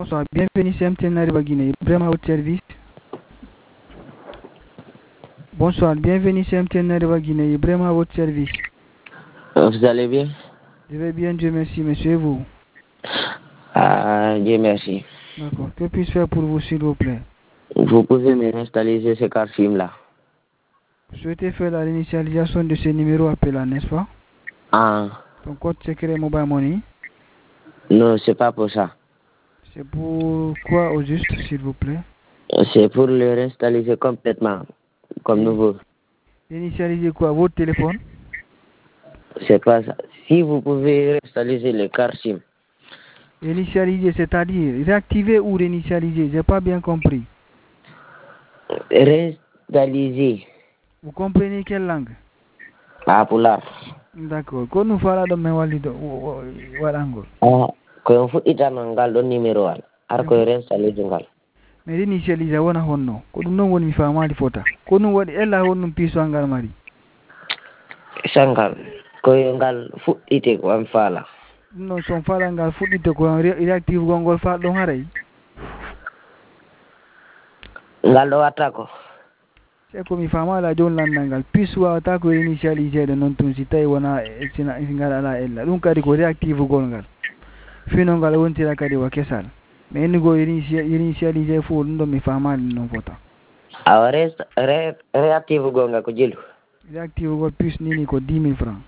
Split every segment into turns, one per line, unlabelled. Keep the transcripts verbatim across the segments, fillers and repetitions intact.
Bonsoir, bienvenue chez M T N Arriva Guinée, Ibrahim à votre service. Bonsoir, bienvenue chez M T N Arriva Guinée, Ibrahim à votre service.
Vous allez bien?
Je vais bien, Dieu merci, monsieur, et vous?
Ah, Dieu merci.
D'accord, que puis-je faire pour vous, s'il vous plaît?
Vous pouvez me réinstaller ce carte SIM là.
Vous souhaitez faire la réinitialisation de ce numéro appel, n'est-ce pas?
Ah,
Ton code secret Mobile Money?
non, c'est pas pour ça.
C'est pour quoi au juste, s'il vous plaît?
C'est pour le réinstaller complètement, comme nouveau.
Réinitialiser quoi? Votre téléphone?
C'est pas ça. Si vous pouvez réinstaller le carte SIM.
Réinitialiser, c'est-à-dire réactiver ou réinitialiser? J'ai pas bien compris.
Réinstaller.
Vous comprenez quelle langue?
Ah, pour là.
D'accord. Quand nous faisons de me walido walangol.
Ah, quand vous êtes dans le numéro un, alors que réinstaller jungal.
Mais réinitialiser wana honno. Ko dum non woni mi famali fota. Ko dum wadi ella wonnum piso angal mari.
Sangal. Ko ngal fu ite ko am fala.
Non son fala ngal fudite ko réactive gongol fa don haray.
Ngal do atako.
C'est ko mi famala jon landangal piso wata ko réinitialiser de non tun si tay wana sina ngal ala ella. Dum kadi ko réactive gongal. Fino ngal wontira kadi wa kesal. Mais ni go réinitialiser fu dum mi famali non fota.
Awa re réactive gonga ko jelu.
Réactive gol plus nini ko dix mille francs.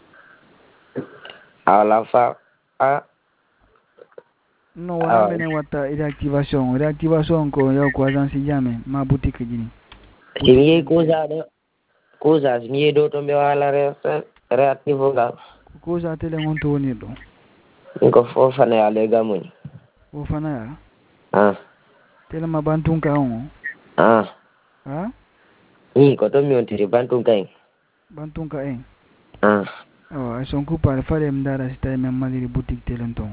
À la fin, ah.
Non, wana bene wata réactivation. Réactivation ko yaw ko agence jame ma boutique jini.
Simi kuza do. Kuza simi do to be wala re réactive ga.
Kuza tele ngonto woni do.
Ko fofa na ale gamuni.
Wo fana ya?
Ah.
Tele ma bantunka on.
Ah.
Ha?
Ni ko to mi on tiri bantunka en.
Bantunka en.
Ah.
Oh, ay son ku par fare mdara sta me maliri boutique tele nton.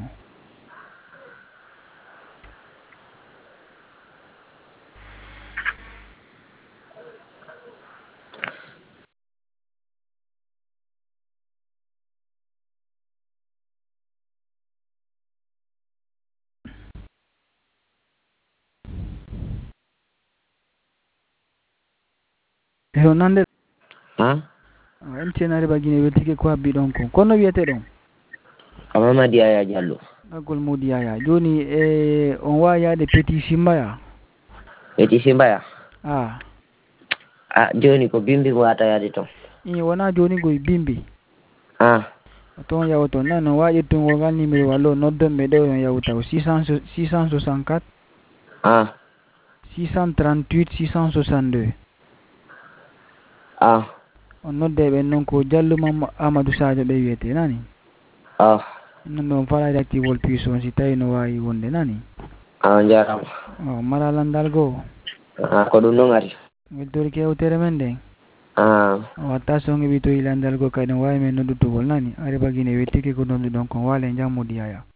Hello nande.
Ha?
M T N Arriva Guinée wetike ko abbi don ko. Kono wiete don.
Amama Diaya Diallo.
Agol modi ya. Joni e on wa ya de petit simbaya.
Petit simbaya.
Ah.
Ah, joni ko bimbi ko ata yadi to.
Ni wona joni go bimbi.
Ah.
Ton yawoto nano waje tun wogal numéro wallo noddo me do yawta six cent soixante-quatre.
Ah.
six cent trente-huit six cent soixante-deux.
Ah.
On nodde be non ko Jallu Mam Amadou Sadio be wiete nani.
Ah.
Non non fala active wol puissance si tay no wayi wonde nani.
Ah, jaram.
Oh mara landal go.
Ah, ko dum no ngari.
Ngel ke o tere mende.
Ah.
O ta songi bito ilandal go kay no wayi men noddu to wol nani. Arriva Guinée wetike ko noddu don ko wale jamu diaya.